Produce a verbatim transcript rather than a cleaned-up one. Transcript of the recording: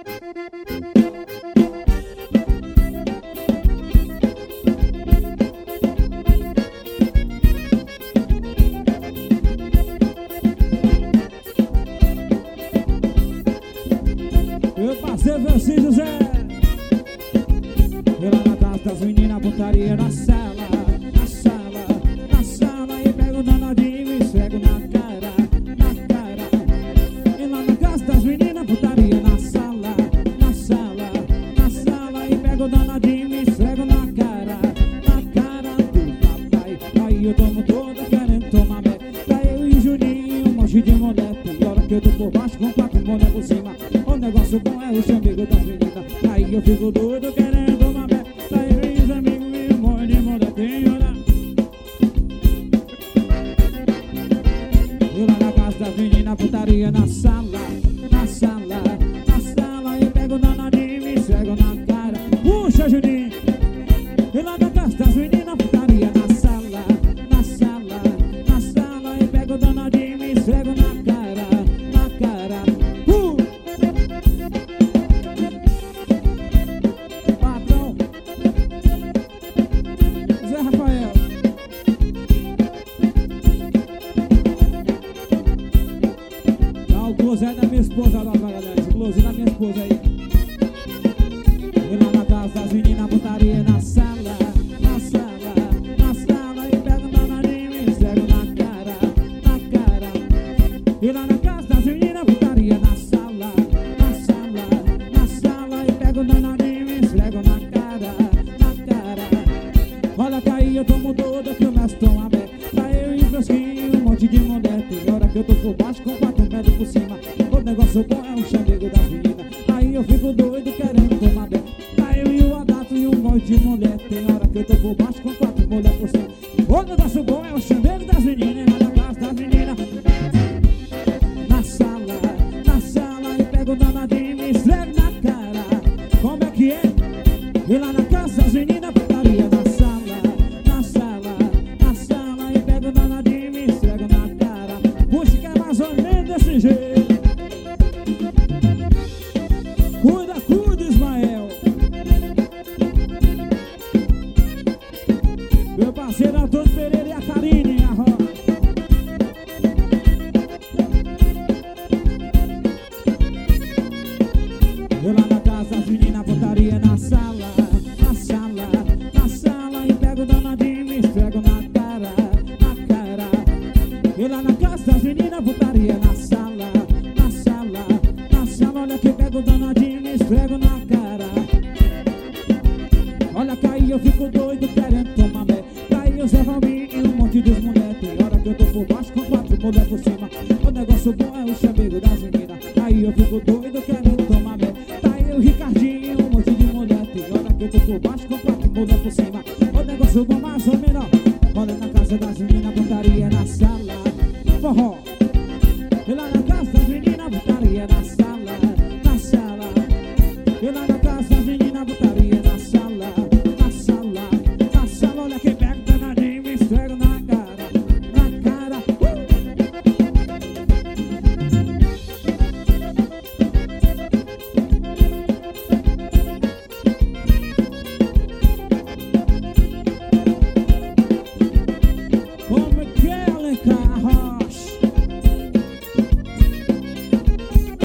Meu parceiro Francisco José. Eu lá na casa das meninas, putaria na sala, na sala, na sala. E pego o danadinho e esfrego na cara, na cara. E lá na casa das meninas, putaria na sala, na sala, na sala. E pego o danadinho e esfrego na cara, na cara do papai. Aí eu tomo toda querendo tomar mé. Pra eu e Juninho, um monte de moleque. E hora que eu tô por baixo com quatro mulheres por cima. O negócio bom é o chamego das meninas. Aí eu fico doido querendo tomar bé. Pra eu e os amigos e um monte de mulher tem hora. Eu lá na casa das meninas, putaria na sala, na sala, na sala. E pego o danadinho e me esfrego na cara. Puxa, Juninho. Eu lá na casa das meninas, putaria na sala, na sala, na sala. E pego o danadinho e me esfrego na cara, na cara. Uh! Patrão Zé Rafael. Dá o close aí da minha esposa lá, galera. Close da minha esposa aí. E lá na casa das meninas, putaria na sala, na sala, na sala. E pega o danadinho e esfrego na cara, na cara. E lá na casa das meninas, putaria na sala, na sala, na sala. E pego o danadinho e esfrego na cara, na cara. Olha que aí eu tomo todo que o mestre toma bé. Pra eu e o fresquinho, um monte de mulher. Tem hora que eu tô por baixo com quatro metros por cima. O negócio bom é o chamego das meninas. Aí eu fico doido querendo tomar bé. Pra eu e o Adato e um monte de mulher. Tem hora que eu tô por baixo com quatro mulheres por cima. O negócio bom é o chamego das meninas. Lá na casa das meninas, na sala, na sala. E pego o danadinho e me esfrego na cara. Como é que é? E lá na casa das meninas, putaria na sala, na sala, na sala. E pego o danadinho e me esfrego na cara. Puxa que é mais ou menos desse jeito. Cuida, cuida, Ismael. Meu parceiro Antônio Pereira e a Karine, a roda. Eu lá na casa das meninas, putaria na sala, na sala, na sala. E pego o danadinho e me esfrego na cara, na cara. Eu lá na casa das meninas, putaria na sala, na sala, na sala. Olha que pego o danadinho e me esfrego na cara. Olha que aí eu fico doido querendo tomar bé. Aí eu Zé Valmir e um monte de mulher. Tem hora que eu tô por baixo com quatro mulheres por cima. O negócio bom é o chamego das meninas. Aí eu fico doido querendo tomar bé. Tá aí o Ricardinho e um monte de mulher. Tem hora que eu tô por baixo com quatro mulheres por cima.